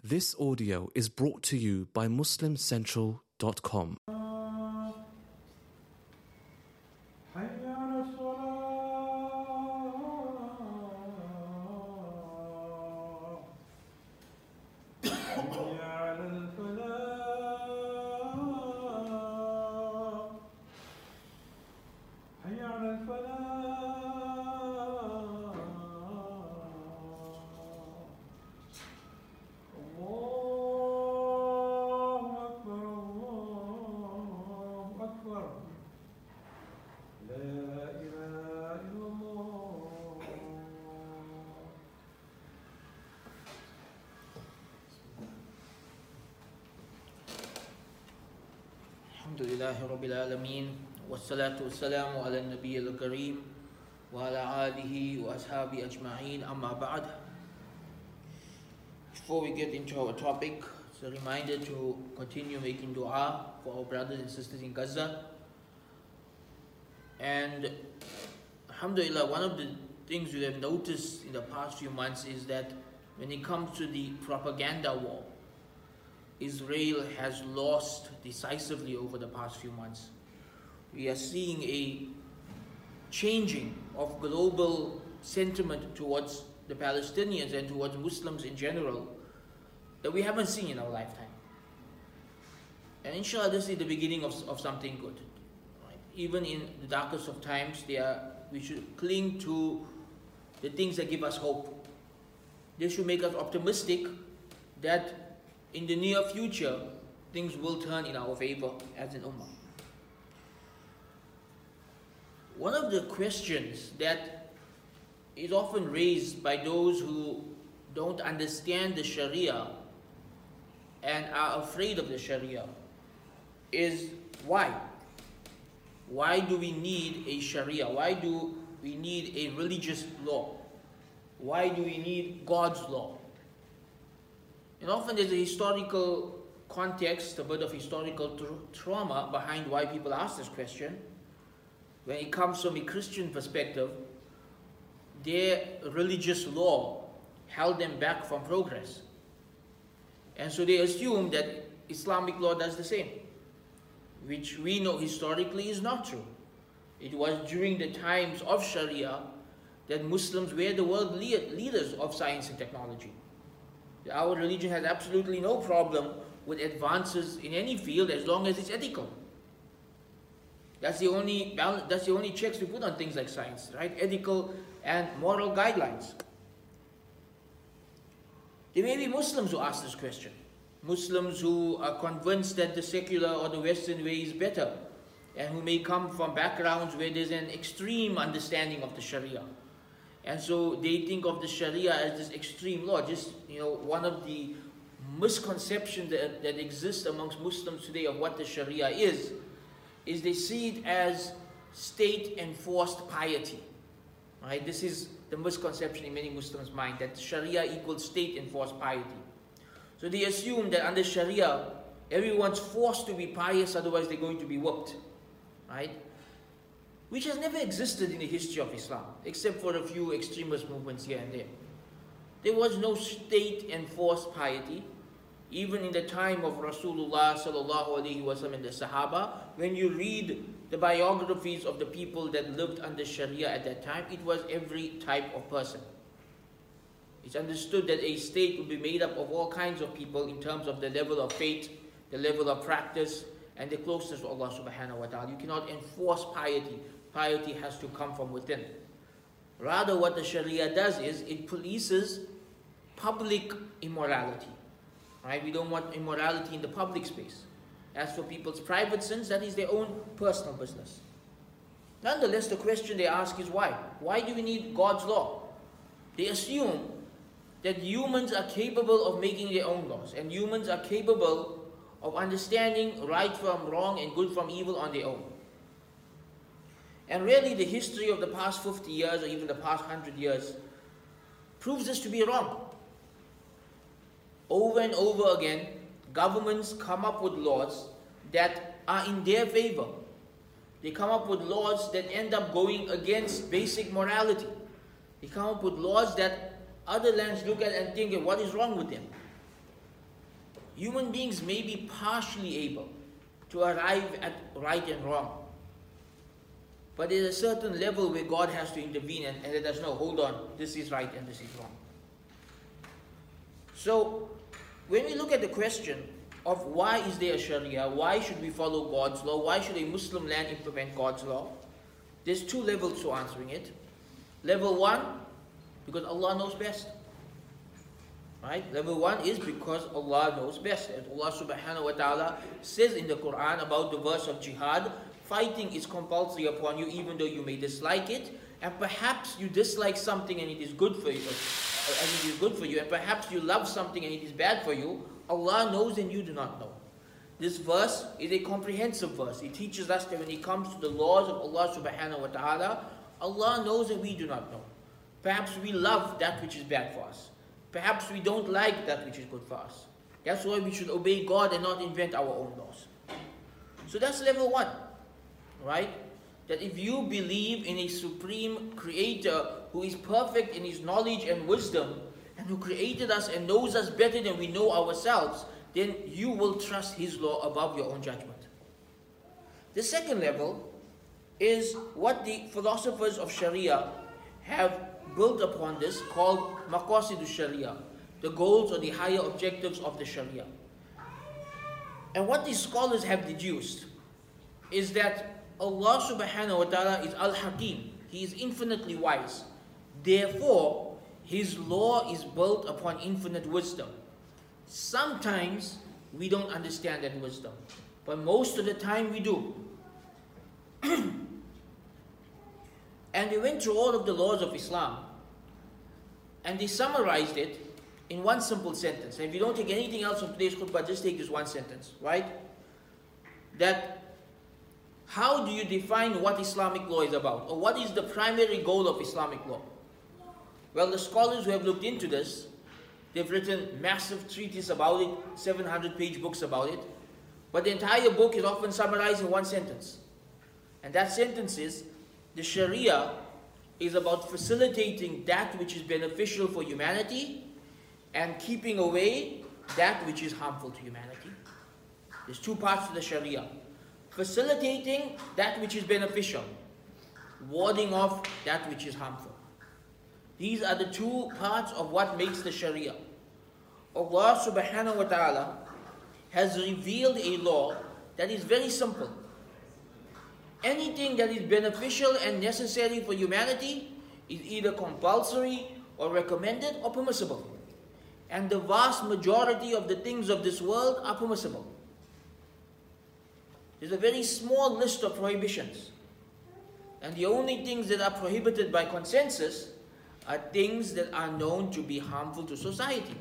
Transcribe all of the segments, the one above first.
This audio is brought to you by MuslimCentral.com. Alhamdulillahi Rabbil Alameen, wassalatu wassalamu ala nabiy al-kareem wa ala alihi wa ashabi ajma'een, amma ba'd. Before we get into our topic, it's a reminder to continue making dua for our brothers and sisters in Gaza. And alhamdulillah, one of the things we have noticed in the past few months is that when it comes to the propaganda war, Israel has lost decisively over the past few months. We are seeing a changing of global sentiment towards the Palestinians and towards Muslims in general that we haven't seen in our lifetime. And inshallah, this is the beginning of something good. Right? Even in the darkest of times, we should cling to the things that give us hope. This should make us optimistic that in the near future, things will turn in our favor as an ummah. One of the questions that is often raised by those who don't understand the Sharia and are afraid of the Sharia is why? Why do we need a Sharia? Why do we need a religious law? Why do we need God's law? And often there's a historical context, a bit of historical trauma behind why people ask this question. When it comes from a Christian perspective, their religious law held them back from progress. And so they assume that Islamic law does the same, which we know historically is not true. It was during the times of Sharia that Muslims were the world leaders of science and technology. Our religion has absolutely no problem with advances in any field as long as it's ethical. That's the only checks we put on things like science, right? Ethical and moral guidelines. There may be Muslims who ask this question. Muslims who are convinced that the secular or the Western way is better, and who may come from backgrounds where there's an extreme understanding of the Sharia. And so they think of the Sharia as this extreme law. One of the misconceptions that exists amongst Muslims today of what the Sharia is they see it as state-enforced piety. Right? This is the misconception in many Muslims' mind, that Sharia equals state-enforced piety. So they assume that under Sharia, everyone's forced to be pious, otherwise they're going to be whooped. Right? Which has never existed in the history of Islam, except for a few extremist movements here and there. There was no state-enforced piety, even in the time of Rasulullah sallallahu alaihi wasallam and the Sahaba. When you read the biographies of the people that lived under Sharia at that time, it was every type of person. It's understood that a state would be made up of all kinds of people in terms of the level of faith, the level of practice, and the closeness to Allah subhanahu wa ta'ala. You cannot enforce piety. Piety has to come from within. Rather, what the Sharia does is it polices public immorality. Right? We don't want immorality in the public space. As for people's private sins, that is their own personal business. Nonetheless, the question they ask is why? Why do we need God's law? They assume that humans are capable of making their own laws, and humans are capable of understanding right from wrong and good from evil on their own. And really, the history of the past 50 years or even the past 100 years proves this to be wrong. Over and over again, governments come up with laws that are in their favor. They come up with laws that end up going against basic morality. They come up with laws that other lands look at and think, what is wrong with them? human beings may be partially able to arrive at right and wrong. But there's a certain level where God has to intervene and let us know, hold on, this is right and this is wrong. So, when we look at the question of why is there a Sharia, why should we follow God's law, why should a Muslim land implement God's law, there's two levels to answering it. Level one, because Allah knows best. Right? Level one is because Allah knows best. And Allah subhanahu wa ta'ala says in the Quran about the verse of jihad, fighting is compulsory upon you even though you may dislike it, and perhaps you dislike something and it is good for you, and perhaps you love something and it is bad for you. Allah knows and you do not know. This verse is a comprehensive verse. It teaches us that when it comes to the laws of Allah subhanahu wa ta'ala, Allah knows and we do not know. Perhaps we love that which is bad for us. Perhaps we don't like that which is good for us. That's why we should obey God and not invent our own laws. So that's level one. Right? That if you believe in a supreme creator who is perfect in his knowledge and wisdom, and who created us and knows us better than we know ourselves, then you will trust his law above your own judgment. The second level is what the philosophers of Sharia have built upon this, called Maqasidu Sharia, the goals or the higher objectives of the Sharia. And what these scholars have deduced is that Allah subhanahu wa ta'ala is Al-Hakim. He is infinitely wise. Therefore, his law is built upon infinite wisdom. Sometimes we don't understand that wisdom, but most of the time we do. And they went through all of the laws of Islam and they summarized it in one simple sentence. And if you don't take anything else from today's khutbah, just take this one sentence, right? That how do you define what Islamic law is about? Or what is the primary goal of Islamic law? Well, the scholars who have looked into this, they've written massive treatises about it, 700-page books about it. But the entire book is often summarized in one sentence. And that sentence is, the Sharia is about facilitating that which is beneficial for humanity and keeping away that which is harmful to humanity. There's two parts to the Sharia. Facilitating that which is beneficial, warding off that which is harmful. These are the two parts of what makes the Sharia. Allah subhanahu wa ta'ala has revealed a law that is very simple. Anything that is beneficial and necessary for humanity is either compulsory or recommended or permissible. And the vast majority of the things of this world are permissible. There's a very small list of prohibitions. And the only things that are prohibited by consensus are things that are known to be harmful to society.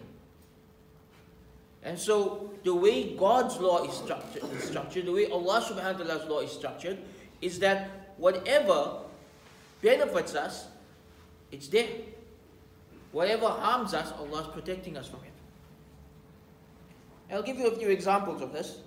And so the way God's law is structured, the way Allah subhanahu wa ta'ala's law is structured, is that whatever benefits us, it's there. Whatever harms us, Allah is protecting us from it. I'll give you a few examples of this.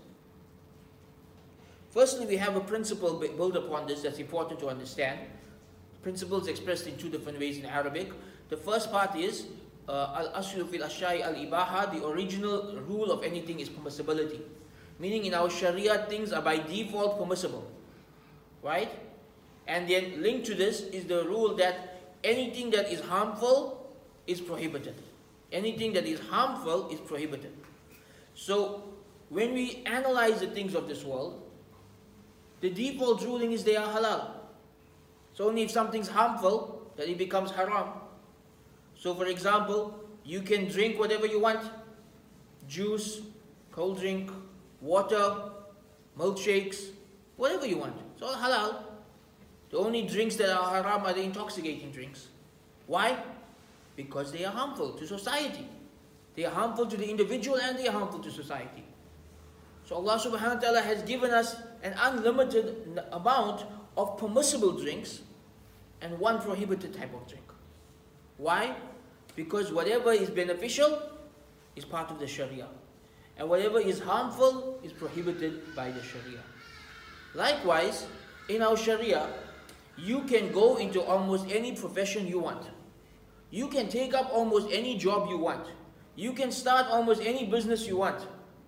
Firstly, we have a principle built upon this that's important to understand. Principles expressed in two different ways in Arabic. The first part is al-aslu fil ashai al-ibaha, the original rule of anything is permissibility. Meaning in our Sharia, things are by default permissible. Right? And then linked to this is the rule that anything that is harmful is prohibited. Anything that is harmful is prohibited. So when we analyze the things of this world, the default ruling is they are halal. So only if something's harmful that it becomes haram. So for example, you can drink whatever you want. Juice, cold drink, water, milkshakes, whatever you want. It's all halal. The only drinks that are haram are the intoxicating drinks. Why? Because they are harmful to society. They are harmful to the individual and they are harmful to society. So Allah subhanahu wa ta'ala has given us an unlimited amount of permissible drinks and one prohibited type of drink. Why? Because whatever is beneficial is part of the Sharia. And whatever is harmful is prohibited by the Sharia. Likewise, in our Sharia, you can go into almost any profession you want. You can take up almost any job you want. You can start almost any business you want.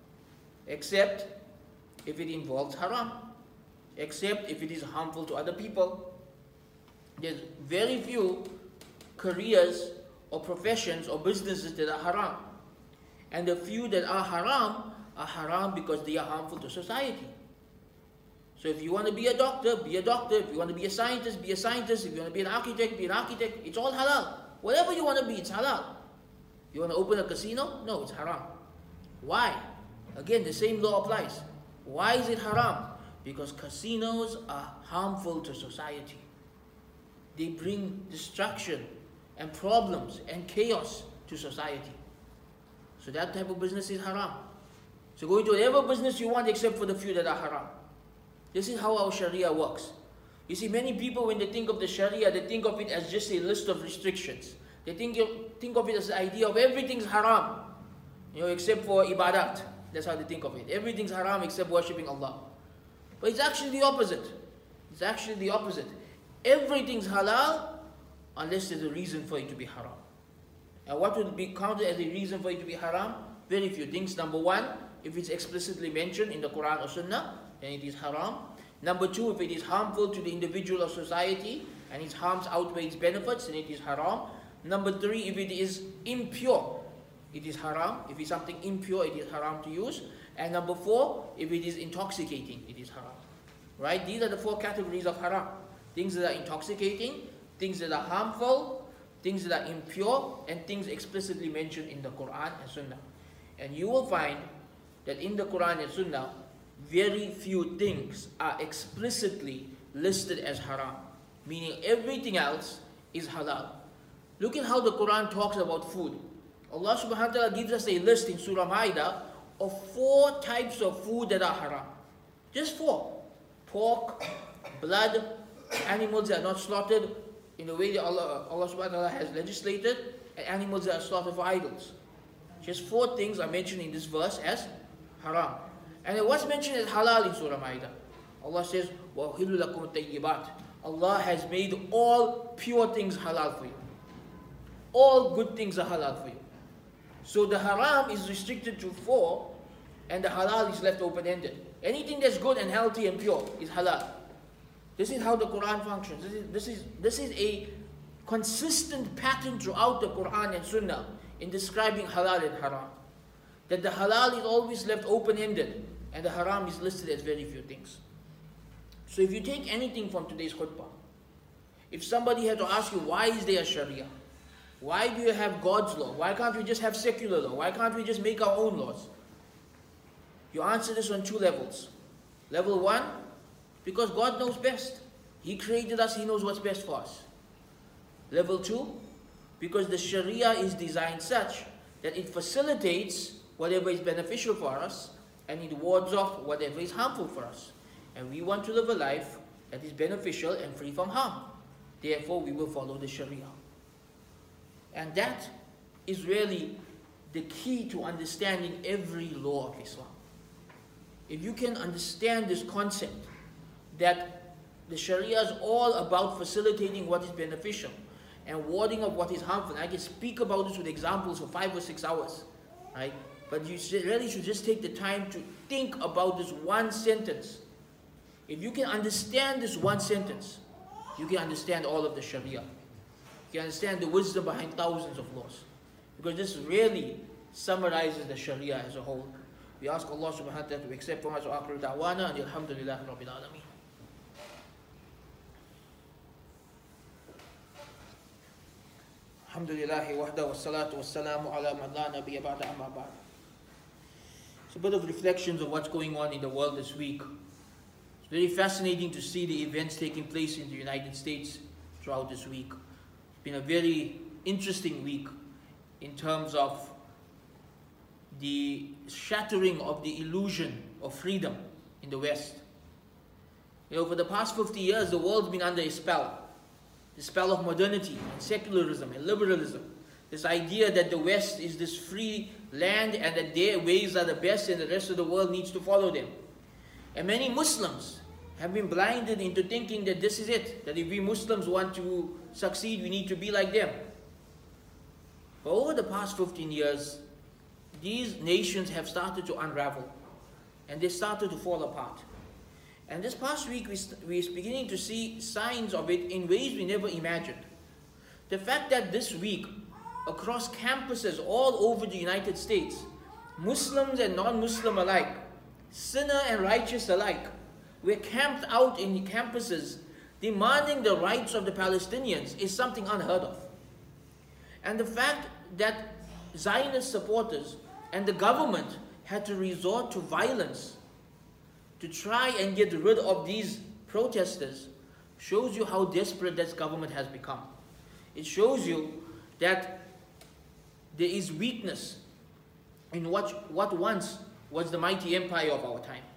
except if it involves haram, except if it is harmful to other people. There's very few careers or professions or businesses that are haram. And the few that are haram because they are harmful to society. So if you want to be a doctor, be a doctor. If you want to be a scientist, be a scientist. If you want to be an architect, be an architect. It's all halal. Whatever you want to be, it's halal. You want to open a casino? No, it's haram. Why? Again, the same law applies. Why is it haram? Because casinos are harmful to society. They bring destruction and problems and chaos to society. So that type of business is haram. So go into whatever business you want except for the few that are haram. This is how our Sharia works. You see, many people when they think of the Sharia, they think of it as just a list of restrictions. They think of it as the idea of everything's haram, except for ibadat. That's how they think of it. Everything's haram except worshipping Allah. But it's actually the opposite. It's actually the opposite. Everything's halal unless there's a reason for it to be haram. And what would be counted as a reason for it to be haram? Very few things. Number one, if it's explicitly mentioned in the Quran or Sunnah, then it is haram. Number two, if it is harmful to the individual or society and its harms outweigh its benefits, then it is haram. Number three, if it is impure, it is haram. If it's something impure, it is haram to use. And number four, if it is intoxicating, it is haram. Right? These are the four categories of haram. Things that are intoxicating, things that are harmful, things that are impure, and things explicitly mentioned in the Quran and Sunnah. And you will find that in the Quran and Sunnah, very few things are explicitly listed as haram, meaning everything else is halal. Look at how the Quran talks about food. Allah subhanahu wa ta'ala gives us a list in Surah Ma'idah of 4 types of food that are haram. Just 4. Pork, blood, animals that are not slaughtered in the way that Allah subhanahu wa ta'ala has legislated, and animals that are slaughtered for idols. Just 4 things are mentioned in this verse as haram. And it was mentioned as halal in Surah Ma'idah. Allah says, وَأُحِلُّ لَكُمُ الطَّيِّبَاتِ. Allah has made all pure things halal for you. All good things are halal for you. So the haram is restricted to 4, and the halal is left open-ended. Anything that's good and healthy and pure is halal. This is how the Quran functions. This is a consistent pattern throughout the Quran and Sunnah in describing halal and haram. That the halal is always left open-ended, and the haram is listed as very few things. So if you take anything from today's khutbah, if somebody had to ask you, why is there Sharia? Why do you have God's law? Why can't we just have secular law? Why can't we just make our own laws? You answer this on 2 levels. Level 1, because God knows best. He created us, He knows what's best for us. Level 2, because the Sharia is designed such that it facilitates whatever is beneficial for us, and it wards off whatever is harmful for us. And we want to live a life that is beneficial and free from harm. Therefore, we will follow the Sharia. And that is really the key to understanding every law of Islam. If you can understand this concept, that the Sharia is all about facilitating what is beneficial and warding off what is harmful. And I can speak about this with examples for 5 or 6 hours, right? But you really should just take the time to think about this one sentence. If you can understand this one sentence, you can understand all of the Sharia. You can understand the wisdom behind thousands of laws. Because this really summarizes the Sharia as a whole. We ask Allah subhanahu wa ta'ala to accept from us wa akhiru da'wana and alhamdulillah rabbil alameen. Alhamdulillahi wahda wa salatu wa salamu ala man la nabiyya ba'da amma ba'd. It's a bit of reflections of what's going on in the world this week. It's very fascinating to see the events taking place in the United States throughout this week. It's been a very interesting week in terms of the shattering of the illusion of freedom in the West. For the past 50 years, the world's been under a spell. The spell of modernity and secularism and liberalism. This idea that the West is this free land and that their ways are the best and the rest of the world needs to follow them. And many Muslims have been blinded into thinking that this is it. That if we Muslims want to succeed, we need to be like them. But over the past 15 years, these nations have started to unravel. and they started to fall apart. And this past week, we're beginning to see signs of it in ways we never imagined. The fact that this week, across campuses all over the United States, Muslims and non-Muslim alike, sinner and righteous alike, were camped out in the campuses demanding the rights of the Palestinians is something unheard of. And the fact that Zionist supporters and the government had to resort to violence to try and get rid of these protesters shows you how desperate this government has become. It shows you that there is weakness in what once was the mighty empire of our times.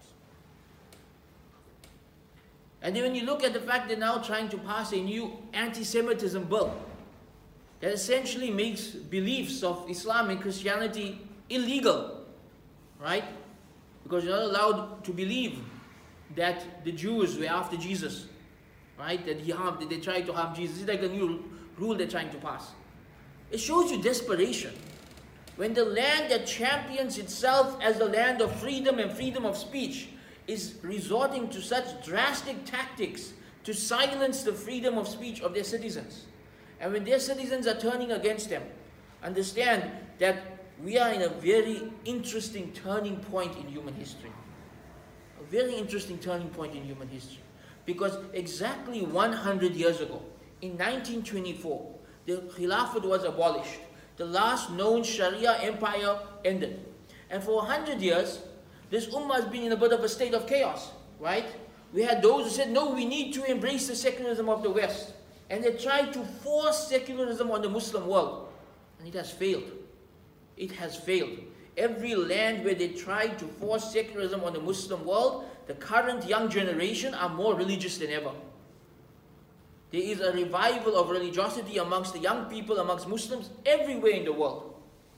And then when you look at the fact they're now trying to pass a new anti-Semitism bill that essentially makes beliefs of Islam and Christianity illegal, right? Because you're not allowed to believe that the Jews were after Jesus, right? That they tried to harm Jesus. It's like a new rule they're trying to pass. It shows you desperation. When the land that champions itself as the land of freedom and freedom of speech is resorting to such drastic tactics to silence the freedom of speech of their citizens. And when their citizens are turning against them, understand that we are in a very interesting turning point in human history. A very interesting turning point in human history. Because exactly 100 years ago, in 1924, the Khilafat was abolished. The last known Sharia empire ended. And for 100 years, this ummah has been in a bit of a state of chaos, right? We had those who said, no, we need to embrace the secularism of the West. And they tried to force secularism on the Muslim world. And it has failed. It has failed. Every land where they tried to force secularism on the Muslim world, the current young generation are more religious than ever. There is a revival of religiosity amongst the young people, amongst Muslims, everywhere in the world.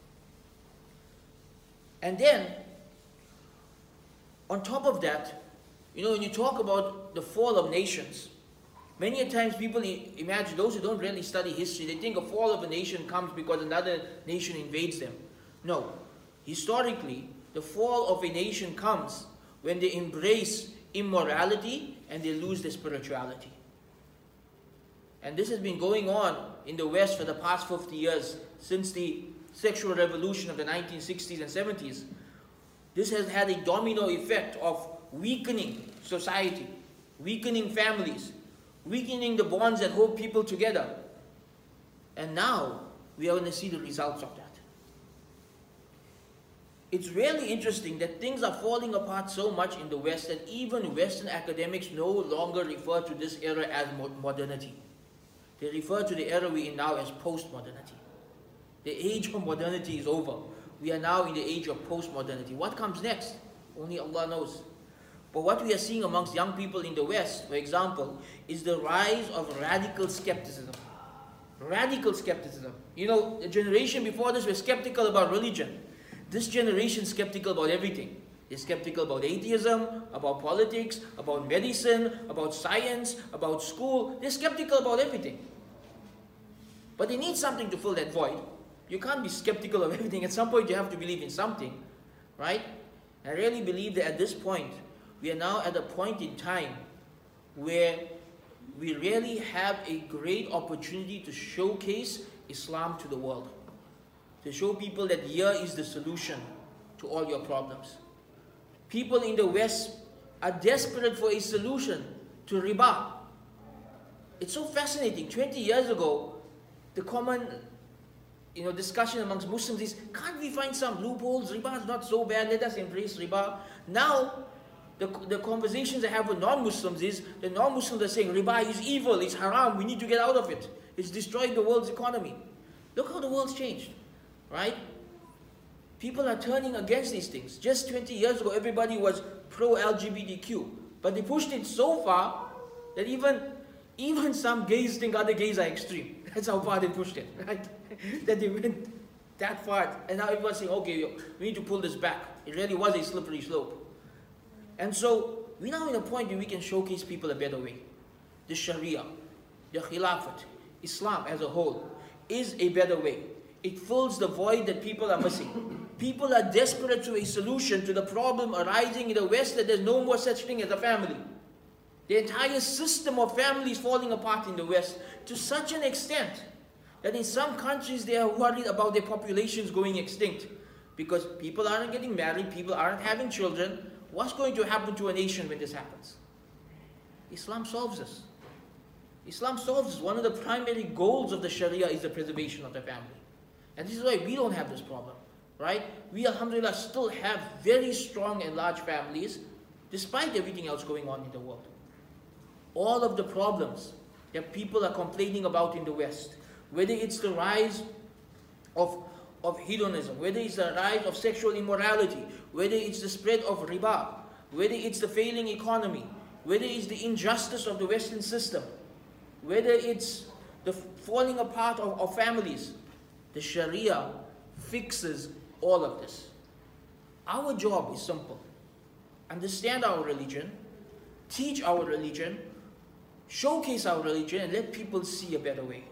And then, on top of that, when you talk about the fall of nations, many a times people imagine, those who don't really study history, they think a fall of a nation comes because another nation invades them. No. Historically, the fall of a nation comes when they embrace immorality and they lose their spirituality. And this has been going on in the West for the past 50 years, since the sexual revolution of the 1960s and 70s. This has had a domino effect of weakening society, weakening families, weakening the bonds that hold people together. And now, we are going to see the results of that. It's really interesting that things are falling apart so much in the West that even Western academics no longer refer to this era as modernity. They refer to the era we're in now as post-modernity. The age of modernity is over. We are now in the age of post-modernity. What comes next? Only Allah knows. But what we are seeing amongst young people in the West, for example, is the rise of radical skepticism. Radical skepticism. The generation before this was skeptical about religion. This generation is skeptical about everything. They're skeptical about atheism, about politics, about medicine, about science, about school. They're skeptical about everything. But they need something to fill that void. You can't be skeptical of everything. At some point you have to believe in something, right? I really believe that at this point, we are now at a point in time where we really have a great opportunity to showcase Islam to the world. To show people that here is the solution to all your problems. People in the West are desperate for a solution to riba. It's so fascinating. 20 years ago, the common discussion amongst Muslims is, can't we find some loopholes? Riba is not so bad, let us embrace riba. Now, the conversations I have with non-Muslims is, the non-Muslims are saying, riba is evil, it's haram, we need to get out of it. It's destroying the world's economy. Look how the world's changed, right? People are turning against these things. Just 20 years ago, everybody was pro-LGBTQ. But they pushed it so far that even some gays think other gays are extreme. That's how far they pushed it, right? That they went that far. And now everyone's saying, okay, we need to pull this back. It really was a slippery slope. And so, we're now in a point where we can showcase people a better way. The Sharia, the Khilafat, Islam as a whole, is a better way. It fills the void that people are missing. People are desperate to a solution to the problem arising in the West that there's no more such thing as a family. The entire system of families falling apart in the West to such an extent that in some countries they are worried about their populations going extinct because people aren't getting married, people aren't having children. What's going to happen to a nation when this happens? Islam solves this. Islam solves this. One of the primary goals of the Sharia is the preservation of the family. And this is why we don't have this problem. Right? We, alhamdulillah, still have very strong and large families despite everything else going on in the world. All of the problems that people are complaining about in the West, whether it's the rise of hedonism, whether it's the rise of sexual immorality, whether it's the spread of riba, whether it's the failing economy, whether it's the injustice of the Western system, whether it's the falling apart of families, the Sharia fixes all of this. Our job is simple. Understand our religion, teach our religion, showcase our religion, and let people see a better way.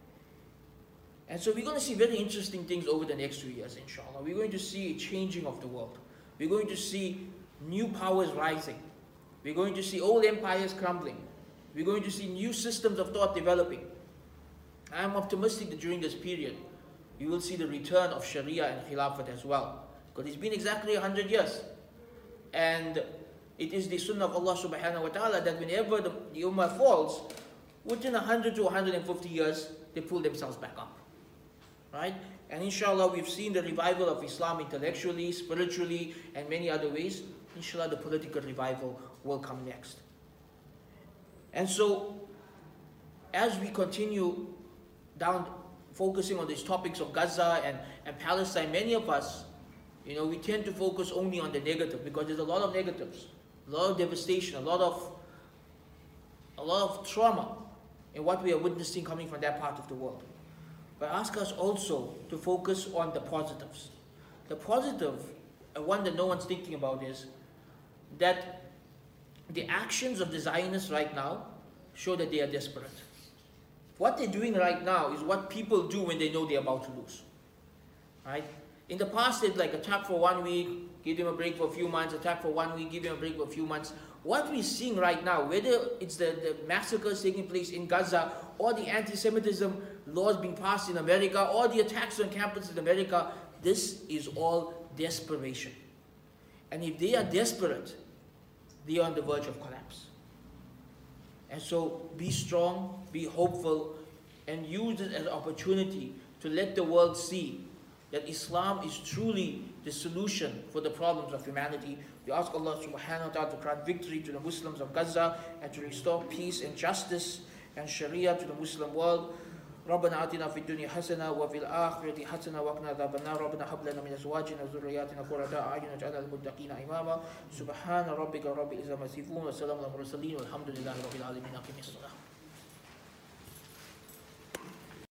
And so we're going to see very interesting things over the next 2 years, inshallah. We're going to see a changing of the world. We're going to see new powers rising. We're going to see old empires crumbling. We're going to see new systems of thought developing. I'm optimistic that during this period, we will see the return of Sharia and Khilafat as well. Because it's been exactly 100 years. And it is the sunnah of Allah subhanahu wa ta'ala that whenever the ummah falls, within 100 to 150 years, they pull themselves back up. Right? And inshallah, we've seen the revival of Islam intellectually, spiritually, and many other ways. Inshallah, the political revival will come next. And so, as we continue down, focusing on these topics of Gaza and Palestine, many of us, we tend to focus only on the negative because there's a lot of negatives, a lot of devastation, a lot of trauma in what we are witnessing coming from that part of the world. But I ask us also to focus on the positives. The positive, and one that no one's thinking about, is that the actions of the Zionists right now show that they are desperate. What they're doing right now is what people do when they know they're about to lose. Right? In the past, they'd attack for 1 week, give them a break for a few months, attack for 1 week, give them a break for a few months. What we're seeing right now, whether it's the massacres taking place in Gaza, or the anti-Semitism laws being passed in America, or the attacks on campuses in America, this is all desperation. And if they are desperate, they are on the verge of collapse. And so be strong, be hopeful, and use it as an opportunity to let the world see that Islam is truly the solution for the problems of humanity. We ask Allah subhanahu wa ta'ala to grant victory to the Muslims of Gaza and to restore peace and justice and Sharia to the Muslim world. ربنا آتنا في الدنيا حسنة وفي الآخرة حسنة وقنا عذاب النار ربنا هب لنا من أزواجنا وذرياتنا قرة أعين واجعلنا للمتقين إماما سبحان ربك رب العزة عما يصفون وسلام على المرسلين والحمد لله رب العالمين أقم الصلاة